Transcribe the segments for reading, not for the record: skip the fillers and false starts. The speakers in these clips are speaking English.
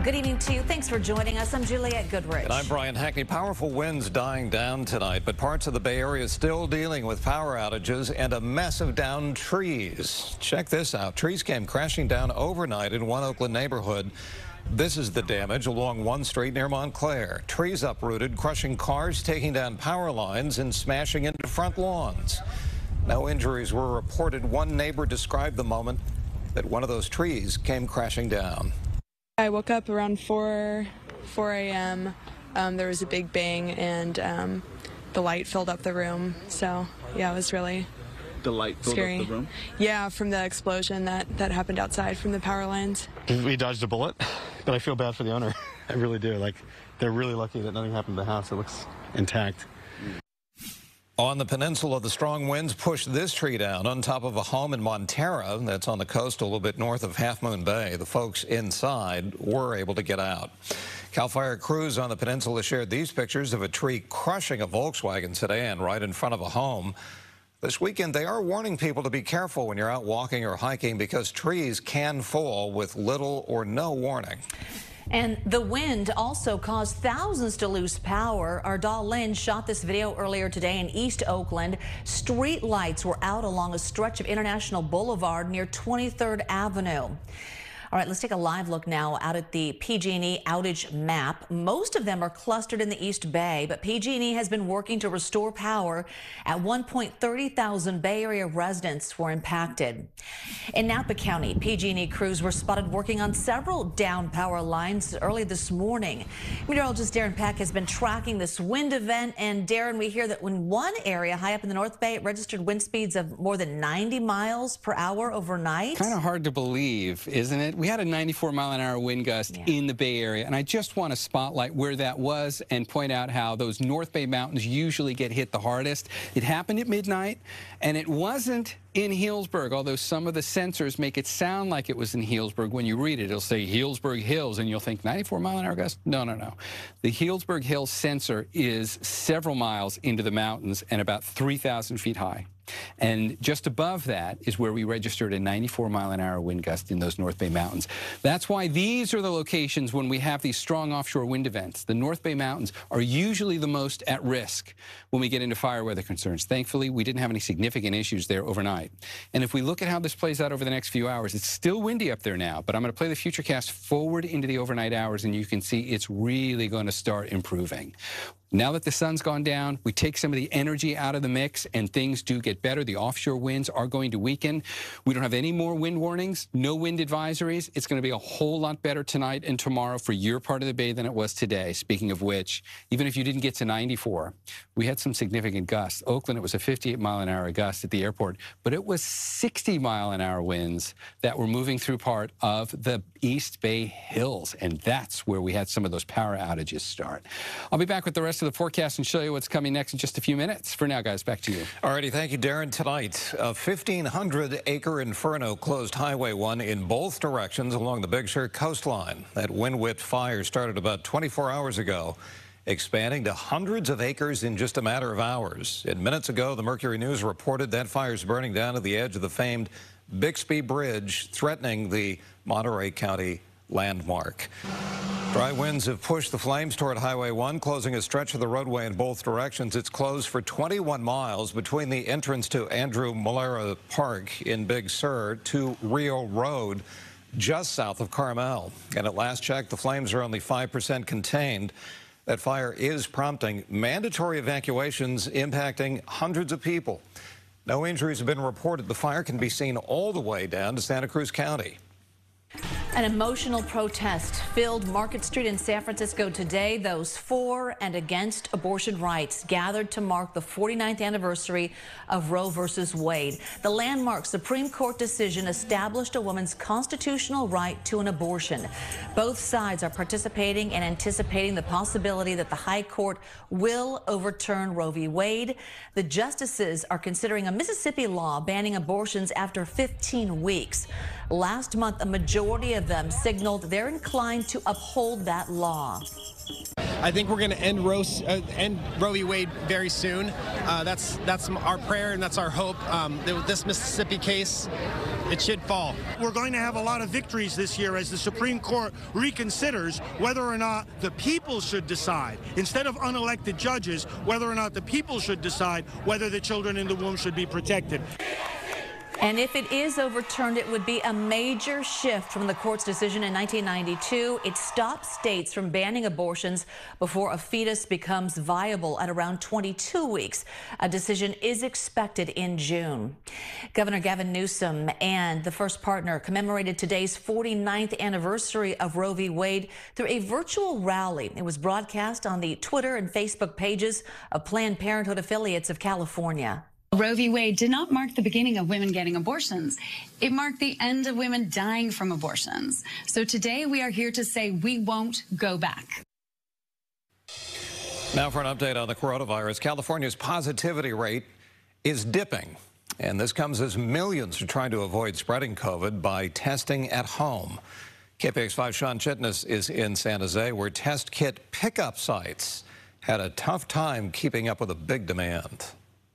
Good evening to you. Thanks for joining us. I'm Juliette Goodrich. And I'm Brian Hackney. Powerful winds dying down tonight, but parts of the Bay Area still dealing with power outages and a mess of downed trees. Check this out. Trees came crashing down overnight in one Oakland neighborhood. This is the damage along one street near Montclair. Trees uprooted, crushing cars, taking down power lines, and smashing into front lawns. No injuries were reported. One neighbor described the moment that one of those trees came crashing down. I woke up around 4 a.m. There was a big bang, and the light filled up the room. So, yeah, it was really The light filled scary. up the room? Yeah, from the explosion that happened outside from the power lines. We dodged a bullet, but I feel bad for the owner. I really do. Like, they're really lucky that nothing happened to the house. It looks intact. On the peninsula, the strong winds pushed this tree down on top of a home in Montara that's on the coast a little bit north of Half Moon Bay. The folks inside were able to get out. CAL FIRE crews on the peninsula shared these pictures of a tree crushing a Volkswagen sedan right in front of a home. This weekend, they are warning people to be careful when you're out walking or hiking because trees can fall with little or no warning. And the wind also caused thousands to lose power. Ardal Lynn shot this video earlier today in East Oakland. Street lights were out along a stretch of International Boulevard near 23rd Avenue. All right, let's take a live look now out at the PG&E outage map. Most of them are clustered in the East Bay, but PG&E has been working to restore power. At one point, 30,000 Bay Area residents were impacted. In Napa County, PG&E crews were spotted working on several down power lines early this morning. Meteorologist Darren Peck has been tracking this wind event, and Darren, we hear that in one area high up in the North Bay, it registered wind speeds of more than 90 miles per hour overnight. Kind of hard to believe, isn't it? We had a 94-mile-an-hour wind gust in the Bay Area, and I just want to spotlight where that was and point out how those North Bay mountains usually get hit the hardest. It happened at midnight, and it wasn't in Healdsburg, although some of the sensors make it sound like it was in Healdsburg. When you read it, it'll say Healdsburg Hills, and you'll think 94-mile-an-hour gust? No, no, no. The Healdsburg Hills sensor is several miles into the mountains and about 3,000 feet high. And just above that is where we registered a 94-mile-an-hour wind gust in those North Bay mountains. That's why these are the locations when we have these strong offshore wind events. The North Bay mountains are usually the most at risk when we get into fire weather concerns. Thankfully, we didn't have any significant issues there overnight. And if we look at how this plays out over the next few hours, it's still windy up there now, but I'm going to play the futurecast forward into the overnight hours, and you can see it's really going to start improving. Now that the sun's gone down, we take some of the energy out of the mix, and things do get better. The offshore winds are going to weaken. We don't have any more wind warnings, no wind advisories. It's going to be a whole lot better tonight and tomorrow for your part of the bay than it was today. Speaking of which, even if you didn't get to 94, we had some significant gusts. Oakland, it was a 58-mile-an-hour gust at the airport, but it was 60-mile-an-hour winds that were moving through part of the East Bay Hills, and that's where we had some of those power outages start. I'll be back with the rest of the forecast and show you what's coming next in just a few minutes. For now, guys, back to you. All righty, thank you, Darren. Tonight, a 1,500-acre inferno closed Highway 1 in both directions along the Big Sur coastline. That wind-whipped fire started about 24 hours ago, expanding to hundreds of acres in just a matter of hours. And minutes ago, the Mercury News reported that fire's burning down to the edge of the famed Bixby Bridge, threatening the Monterey County landmark. Dry winds have pushed the flames toward Highway 1, closing a stretch of the roadway in both directions. It's closed for 21 miles between the entrance to Andrew Malera Park in Big Sur to Rio Road, just south of Carmel. And at last check, the flames are only 5% contained. That fire is prompting mandatory evacuations, impacting hundreds of people. No injuries have been reported. The fire can be seen all the way down to Santa Cruz County. An emotional protest filled Market Street in San Francisco today. Those for and against abortion rights gathered to mark the 49th anniversary of Roe versus Wade. The landmark Supreme Court decision established a woman's constitutional right to an abortion. Both sides are participating and anticipating the possibility that the High Court will overturn Roe v. Wade. The justices are considering a Mississippi law banning abortions after 15 weeks. Last month, a majority of them signaled they're inclined to uphold that law. I think we're going to end Roe v. Wade very soon. That's our prayer and that's our hope. This Mississippi case it should fall. We're going to have a lot of victories this year as the Supreme Court reconsiders whether or not the people should decide, instead of unelected judges, whether or not the people should decide whether the children in the womb should be protected. And if it is overturned, it would be a major shift from the court's decision in 1992. It stops states from banning abortions before a fetus becomes viable at around 22 weeks. A decision is expected in June. Governor Gavin Newsom and the first partner commemorated today's 49th anniversary of Roe v. Wade through a virtual rally. It was broadcast on the Twitter and Facebook pages of Planned Parenthood affiliates of California. Roe v. Wade did not mark the beginning of women getting abortions. It marked the end of women dying from abortions. So today we are here to say we won't go back. Now for an update on the coronavirus. California's positivity rate is dipping. And this comes as millions are trying to avoid spreading COVID by testing at home. KPIX5's Sean Chitnis is in San Jose, where test kit pickup sites had a tough time keeping up with a big demand.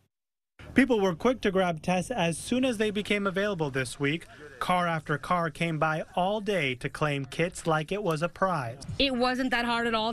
People were quick to grab tests as soon as they became available this week. Car after car came by all day to claim kits like it was a prize. It wasn't that hard at all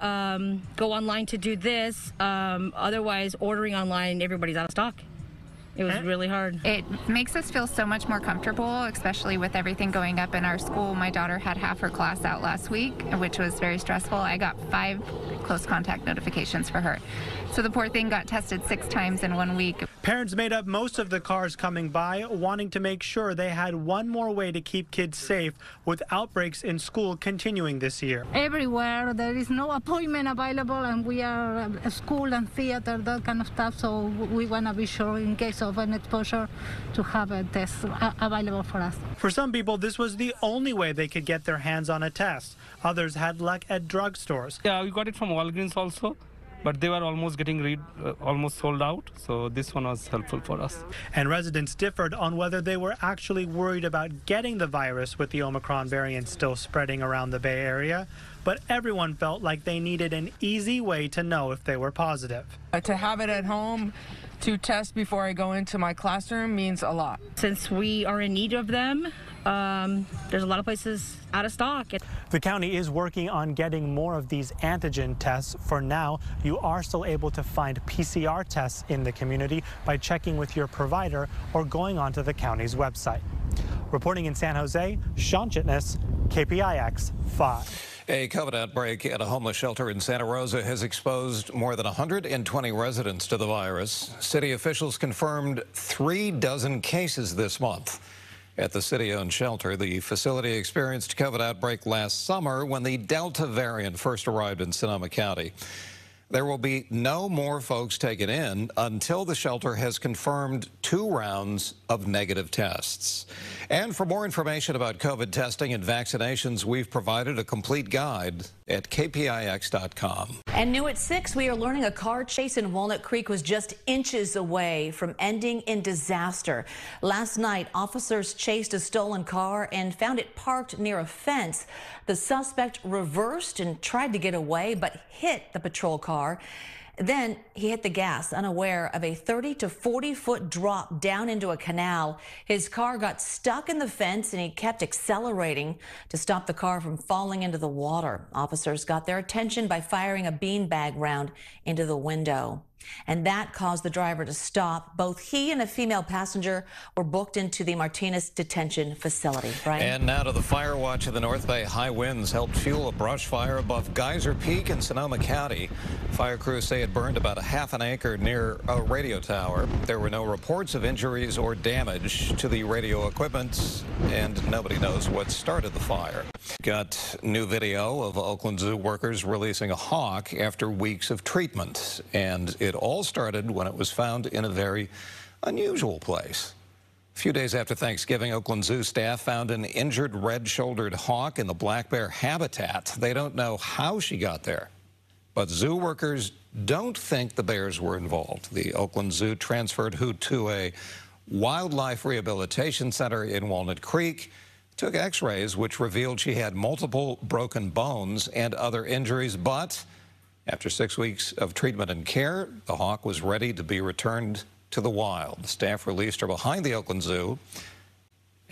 to go online to do this. Otherwise, ordering online, everybody's out of stock. It was really hard. It makes us feel so much more comfortable, especially with everything going up in our school. My daughter had half her class out last week, which was very stressful. I got 5 close contact notifications for her. So the poor thing got tested 6 times in 1 week. Parents made up most of the cars coming by, wanting to make sure they had one more way to keep kids safe with outbreaks in school continuing this year. Everywhere there is no appointment available, and we are a school and theater, that kind of stuff, so we want to be sure in case of an exposure to have a test available for us. For some people, this was the only way they could get their hands on a test. Others had luck at drugstores. Yeah, we got it from Walgreens also, but they were almost getting almost sold out, so this one was helpful for us. And residents differed on whether they were actually worried about getting the virus with the Omicron variant still spreading around the Bay Area, but everyone felt like they needed an easy way to know if they were positive. To have it at home to test before I go into my classroom means a lot. Since we are in need of them, there's a lot of places out of stock. The county is working on getting more of these antigen tests. For now, you are still able to find PCR tests in the community by checking with your provider or going onto the county's website. Reporting in San Jose, Sean Chitnis, KPIX 5. A COVID outbreak at a homeless shelter in Santa Rosa has exposed more than 120 residents to the virus. City officials confirmed 3 dozen cases this month. At the city-owned shelter, the facility experienced a COVID outbreak last summer when the Delta variant first arrived in Sonoma County. There will be no more folks taken in until the shelter has confirmed 2 rounds of negative tests. And for more information about COVID testing and vaccinations, we've provided a complete guide at kpix.com. And new at 6, we are learning a car chase in Walnut Creek was just inches away from ending in disaster. Last night, officers chased a stolen car and found it parked near a fence. The suspect reversed and tried to get away, but hit the patrol car. Then he hit the gas, unaware of a 30 to 40-foot drop down into a canal. His car got stuck in the fence, and he kept accelerating to stop the car from falling into the water. Officers got their attention by firing a beanbag round into the window. And that caused the driver to stop. Both he and a female passenger were booked into the Martinez detention facility. Right? And now to the fire watch in the North Bay. High winds helped fuel a brush fire above Geyser Peak in Sonoma County. Fire crews say it burned about 1/2 acre near a radio tower. There were no reports of injuries or damage to the radio equipment, and nobody knows what started the fire. Got new video of Oakland Zoo workers releasing a hawk after weeks of treatment, and it all started when it was found in a very unusual place. A few days after Thanksgiving, Oakland Zoo staff found an injured red-shouldered hawk in the black bear habitat. They don't know how she got there, but zoo workers don't think the bears were involved. The Oakland Zoo transferred Hoot to a wildlife rehabilitation center in Walnut Creek, took x-rays which revealed she had multiple broken bones and other injuries, but after 6 weeks of treatment and care, the hawk was ready to be returned to the wild. Staff released her behind the Oakland Zoo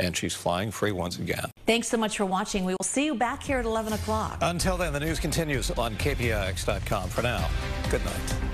and she's flying free once again. Thanks so much for watching. We will see you back here at 11 o'clock. Until then, the news continues on KPIX.com. For now, good night.